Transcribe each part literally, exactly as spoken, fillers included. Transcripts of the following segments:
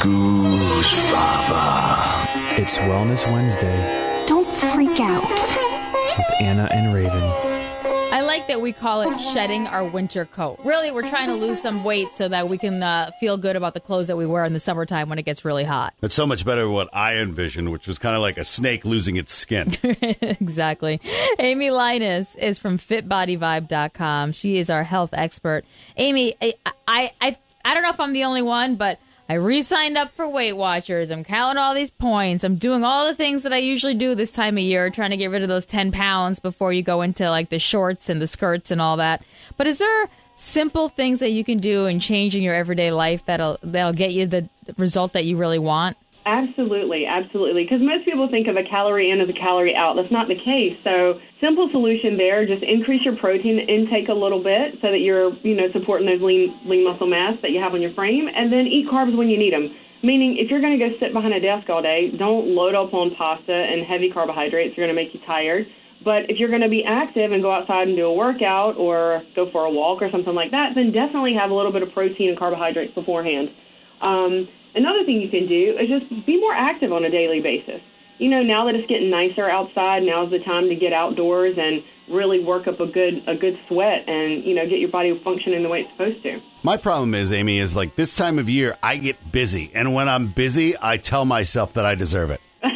Goose Baba. It's Wellness Wednesday. Don't freak out. With Anna and Raven. I like that we call it shedding our winter coat. Really, we're trying to lose some weight so that we can uh, feel good about the clothes that we wear in the summertime when it gets really hot. It's so much better than what I envisioned, which was kind of like a snake losing its skin. Exactly. Amy Linus is from fit body vibe dot com. She is our health expert. Amy, I, I, I, I don't know if I'm the only one, but I re-signed up for Weight Watchers. I'm counting all these points. I'm doing all the things that I usually do this time of year, trying to get rid of those ten pounds before you go into like the shorts and the skirts and all that. But is there simple things that you can do and change in your everyday life that'll that'll get you the result that you really want? Absolutely, absolutely. Because most people think of a calorie in as a calorie out. That's not the case. So simple solution there, just increase your protein intake a little bit so that you're, you know, supporting those lean lean muscle mass that you have on your frame, and then eat carbs when you need them. Meaning if you're going to go sit behind a desk all day, don't load up on pasta and heavy carbohydrates. They're going to make you tired. But if you're going to be active and go outside and do a workout or go for a walk or something like that, then definitely have a little bit of protein and carbohydrates beforehand. Um, Another thing you can do is just be more active on a daily basis. You know, now that it's getting nicer outside, now's the time to get outdoors and really work up a good a good sweat and, you know, get your body functioning the way it's supposed to. My problem is, Amy, is like this time of year, I get busy. And when I'm busy, I tell myself that I deserve it.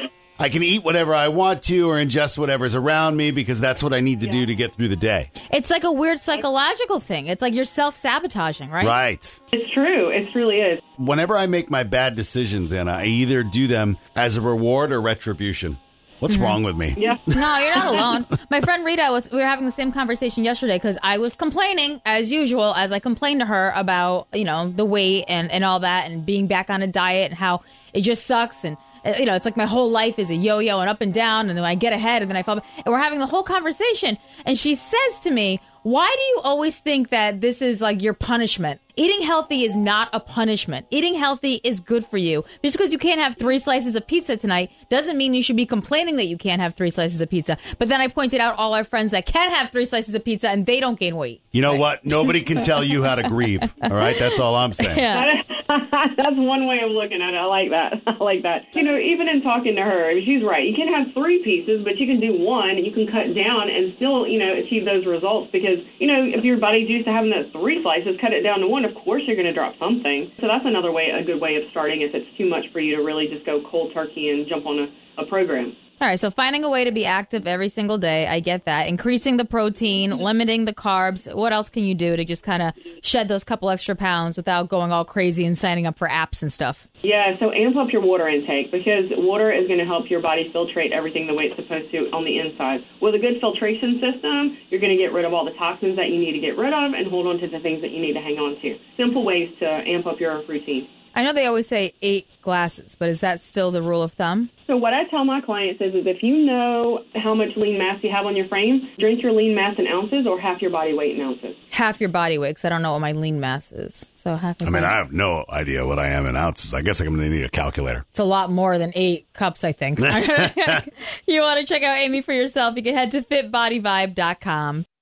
I can eat whatever I want to or ingest whatever's around me because that's what I need to yeah. do to get through the day. It's like a weird psychological thing. It's like you're self-sabotaging, right? Right. It's true. It really is. Whenever I make my bad decisions, Anna, I either do them as a reward or retribution. What's mm-hmm. wrong with me? Yeah. No, you're not alone. My friend Rita, was we were having the same conversation yesterday because I was complaining, as usual, as I complained to her about, you know, the weight and, and all that and being back on a diet and how it just sucks and you know, it's like my whole life is a yo-yo and up and down, and then I get ahead, and then I fall back. And we're having the whole conversation, and she says to me, why do you always think that this is like your punishment? Eating healthy is not a punishment. Eating healthy is good for you. Just because you can't have three slices of pizza tonight doesn't mean you should be complaining that you can't have three slices of pizza. But then I pointed out all our friends that can have three slices of pizza, and they don't gain weight. You know right? what? Nobody can tell you how to grieve, all right? That's all I'm saying. Yeah. That's one way of looking at it. I like that. I like that. You know, even in talking to her, she's right. You can have three pieces, but you can do one. You can cut down and still, you know, achieve those results because, you know, if your body's used to having those three slices, cut it down to one, of course you're going to drop something. So that's another way, a good way of starting if it's too much for you to really just go cold turkey and jump on a, a program. All right, so finding a way to be active every single day, I get that. Increasing the protein, limiting the carbs. What else can you do to just kind of shed those couple extra pounds without going all crazy and signing up for apps and stuff? Yeah, so amp up your water intake because water is going to help your body filtrate everything the way it's supposed to on the inside. With a good filtration system, you're going to get rid of all the toxins that you need to get rid of and hold on to the things that you need to hang on to. Simple ways to amp up your routine. I know they always say eight glasses, but is that still the rule of thumb? So what I tell my clients is, is if you know how much lean mass you have on your frame, drink your lean mass in ounces or half your body weight in ounces. Half your body weight, because I don't know what my lean mass is. So half. I mean, I have no idea what I am in ounces. I guess I'm going to need a calculator. It's a lot more than eight cups, I think. You want to check out Amy for yourself, you can head to fit body vibe dot com.